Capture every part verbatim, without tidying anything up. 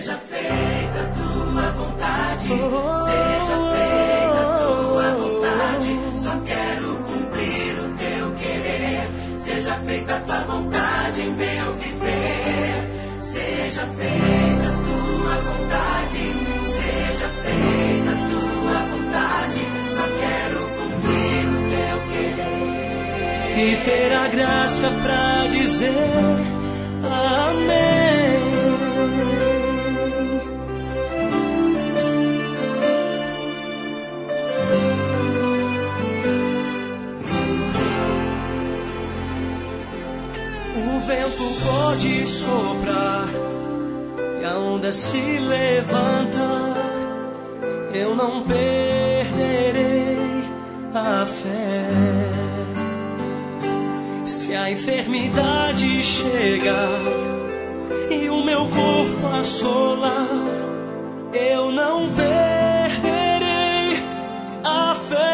Seja feita a tua vontade, seja feita a tua vontade, só quero cumprir o teu querer. Seja feita a tua vontade em meu viver. Seja feita a tua vontade, seja feita a tua vontade, só quero cumprir o teu querer. E ter a graça pra dizer amém. O vento pode soprar e a onda se levanta, eu não perderei a fé. Se a enfermidade chegar e o meu corpo assolar, eu não perderei a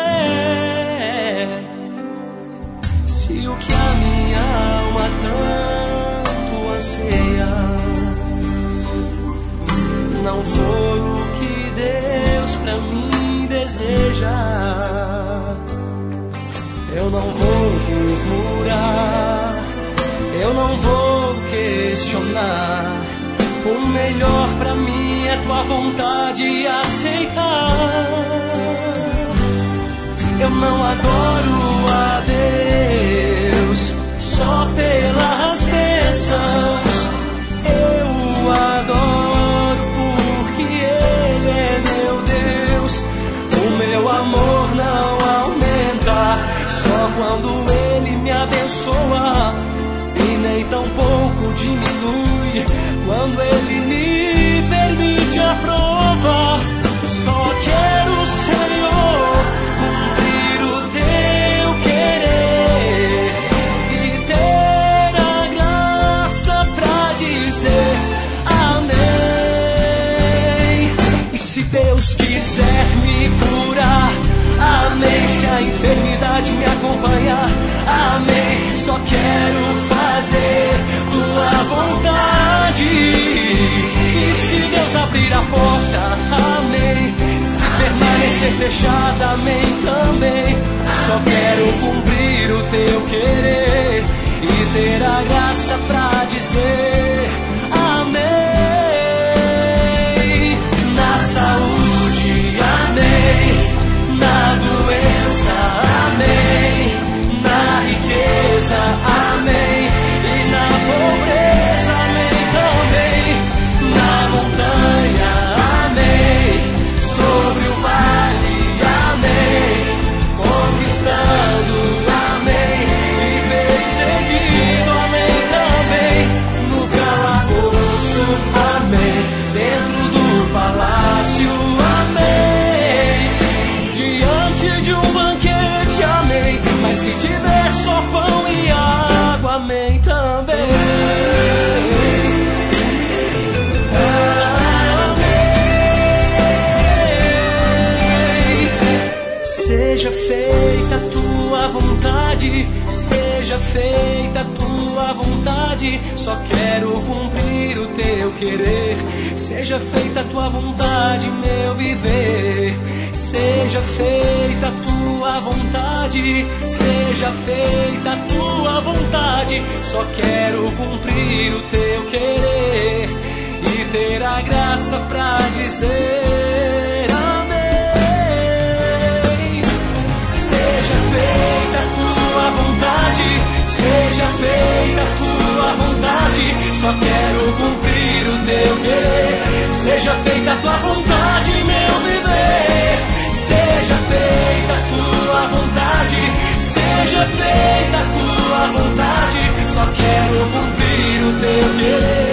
fé. Se o que a minha alma tanto anseia não for o que Deus pra mim deseja, eu não vou murmurar, eu não vou questionar. O melhor pra mim é tua vontade aceitar. Eu não adoro a Deus só pelas bênçãos, eu o adoro porque Ele é meu Deus. O meu amor não aumenta só quando Ele me abençoa, e nem tão pouco diminui quando Ele me permite a prova. Só quero, Senhor, cumprir o teu querer e ter a graça pra dizer amém. E se Deus quiser me curar, amém. Se a enfermidade me acompanhar, amém. Só quero fazer tua vontade. E se Deus abrir a porta, amém. Se permanecer fechada, amém também. Só quero cumprir o teu querer e ter a graça pra dizer amém. Na saúde, amém. Na doença, amém. Na riqueza, amém. E na pobreza, amém também. Na montanha, amém. Sobre o vale, amém. Conquistando, amém. E perseguido, amém também. No calabouço, amém. Dentro do palácio, amém. Diante de um banquete, amém. Mas se tiver só pão e água, amém também. Seja feita a tua vontade, seja feita a tua vontade, só quero cumprir o teu querer. Seja feita a tua vontade, meu viver. Seja feita a tua vontade, seja feita a tua vontade, só quero cumprir o teu querer e ter a graça pra dizer amém. Seja feita a tua vontade, seja feita a tua vontade, só quero cumprir o teu querer. Seja feita a tua vontade, meu viver. Seja feita a tua vontade, seja feita a tua vontade, só quero cumprir o teu querer.